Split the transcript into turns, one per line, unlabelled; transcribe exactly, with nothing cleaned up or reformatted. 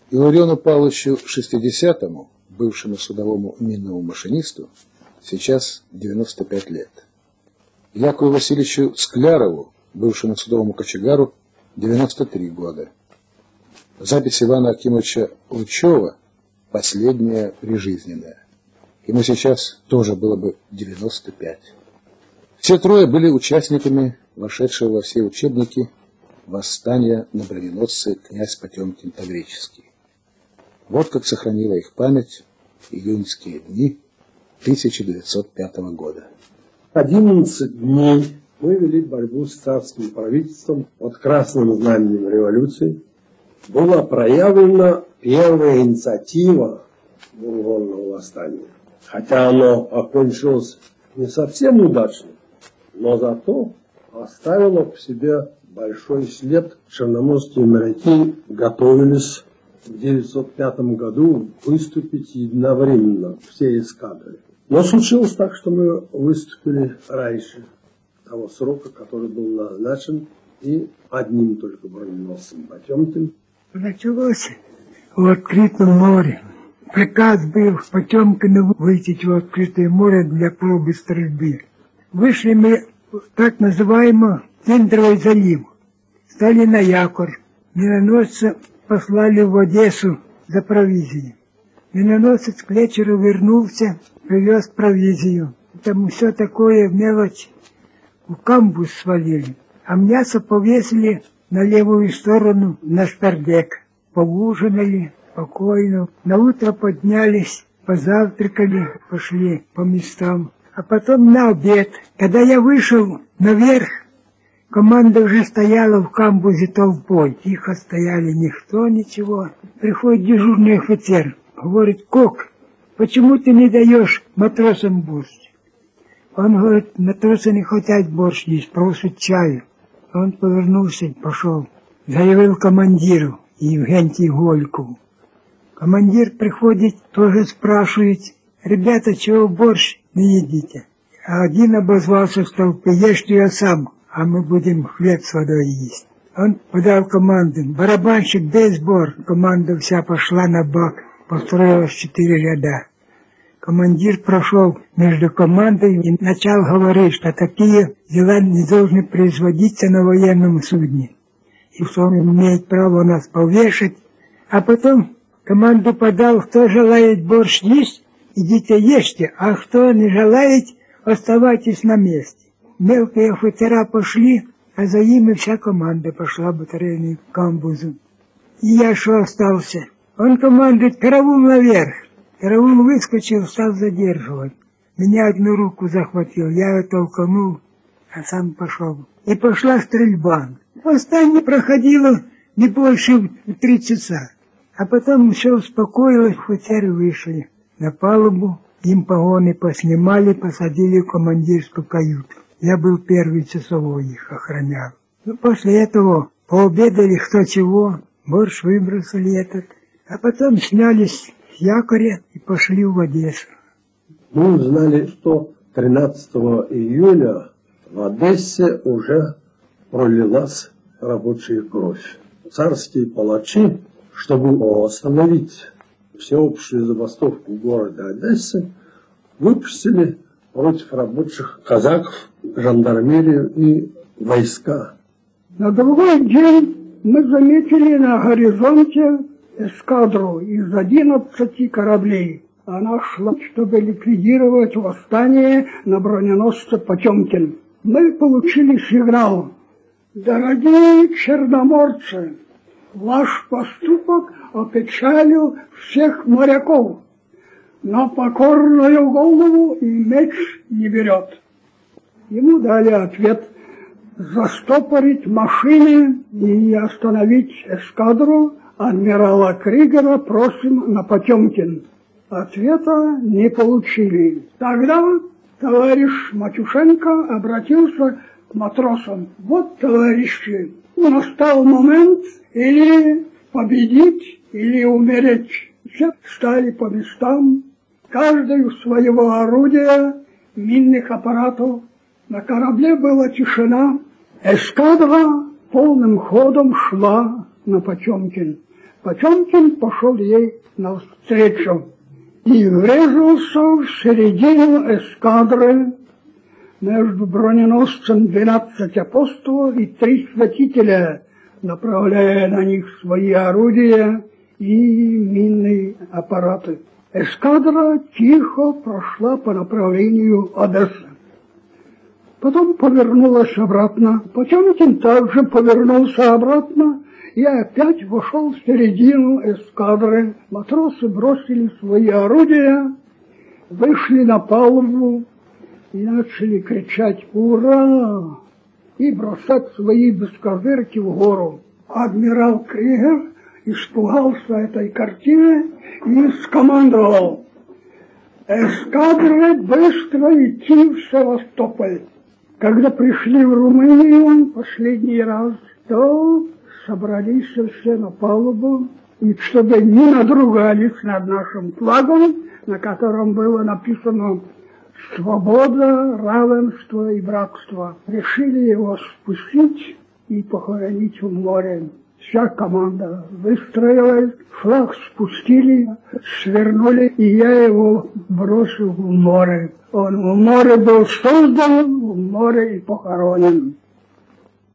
Иллариону Павловичу шестидесятому, бывшему судовому минному машинисту, сейчас девяносто пять лет. Якову Васильевичу Склярову, бывшему судовому кочегару, девяносто три года. Запись Ивана Акимовича Лучева последняя прижизненная. Ему сейчас тоже было бы девяносто пять. Все трое были участниками вошедшего во все учебники восстания на броненосце князь Потемкин Таврический. Вот как сохранила их память июньские дни тысяча девятьсот пятого года.
одиннадцать дней мы вели борьбу с царским правительством под красным знаменем революции. Была проявлена первая инициатива буржуазного восстания. Хотя оно окончилось не совсем удачно, но зато оставило по себе большой след. Черноморские моряки готовились в девятьсот пятом году выступить единовременно, все эскадры. Но случилось так, что мы выступили раньше того срока, который был назначен, и одним только броненосцем Потемкин.
Началось в открытом море. Приказ был Потемкину выйти в открытое море для пробы стрельбы. Вышли мы в так называемый Центровый залив. Стали на якорь. Миноносцы послали в Одессу за провизией. Миноносец к вечеру вернулся, привез провизию. Там все такое мелочь. В камбуз свалили. А мясо повесили на левую сторону на шпардек. Поужинали спокойно. На утро поднялись, позавтракали, пошли по местам. А потом на обед. Когда я вышел наверх, команда уже стояла в камбузе толпой. Тихо стояли, никто, ничего. Приходит дежурный офицер. Говорит: Кок, почему ты не даешь матросам борщ? Он говорит: матросы не хотят борщ есть, просят чаю. Он повернулся и пошел. Заявил командиру Евгентию Голькову. Командир приходит, тоже спрашивает: ребята, чего борщ не едите? А один обозвался в толпе: ешь я сам, а мы будем хлеб с водой есть. Он подал команду: барабанщик, бей сбор. Команда вся пошла на бак, построилась четыре ряда. Командир прошел между командой и начал говорить, что такие дела не должны производиться на военном судне. И что он имеет право нас повешать. А потом команду подал: кто желает борщ есть, идите ешьте, а кто не желает, оставайтесь на месте. Мелкие офицера пошли, а за ними вся команда пошла батарейной к камбузу. И я что остался? Он командует: караул наверх. Караул выскочил, стал задерживать. Меня одну руку захватил, я ее толкнул, а сам пошел. И пошла стрельба. Восстание проходило не больше три часа. А потом все успокоилось, офицеры вышли на палубу, им погоны поснимали, посадили в командирскую каюту. Я был первый часовой, их охранял. Ну, после этого пообедали кто чего, борщ выбросили этот, а потом снялись с якоря и пошли в Одессу.
Мы узнали, что тринадцатого июля в Одессе уже пролилась рабочая кровь. Царские палачи, чтобы остановить всеобщую забастовку города Одессы, выпустили против рабочих казаков жандармерию и войска.
На другой день мы заметили на горизонте эскадру из одиннадцати кораблей. Она шла, чтобы ликвидировать восстание на броненосце Потемкин. Мы получили сигнал: дорогие черноморцы, ваш поступок опечалил всех моряков, но покорную голову и меч не берет. Ему дали ответ: застопорить машины и остановить эскадру адмирала Кригера просим на Потемкин. Ответа не получили. Тогда товарищ Матюшенко обратился к матросам: вот, товарищи, настал момент или победить, или умереть. Все встали по местам, каждый у своего орудия, минных аппаратов. На корабле была тишина. Эскадра полным ходом шла на Потемкин. Потемкин пошел ей навстречу и врезался в середину эскадры между броненосцем двенадцать апостолов и три святителя, направляя на них свои орудия и минные аппараты. Эскадра тихо прошла по направлению Одессы. Потом повернулась обратно. Потемкин также повернулся обратно и опять вошел в середину эскадры. Матросы бросили свои орудия, вышли на палубу и начали кричать «Ура!» и бросать свои бескозырки в гору. Адмирал Кригер испугался этой картины и скомандовал: «Эскадре быстро идти в Севастополь». Когда пришли в Румынию последний раз, то собрались все на палубу, и чтобы не надругались над нашим флагом, на котором было написано «Свобода, равенство и братство», решили его спустить и похоронить в море. Вся команда выстроилась, флаг спустили, свернули, и я его бросил в море. Он в море был создан, в море и похоронен.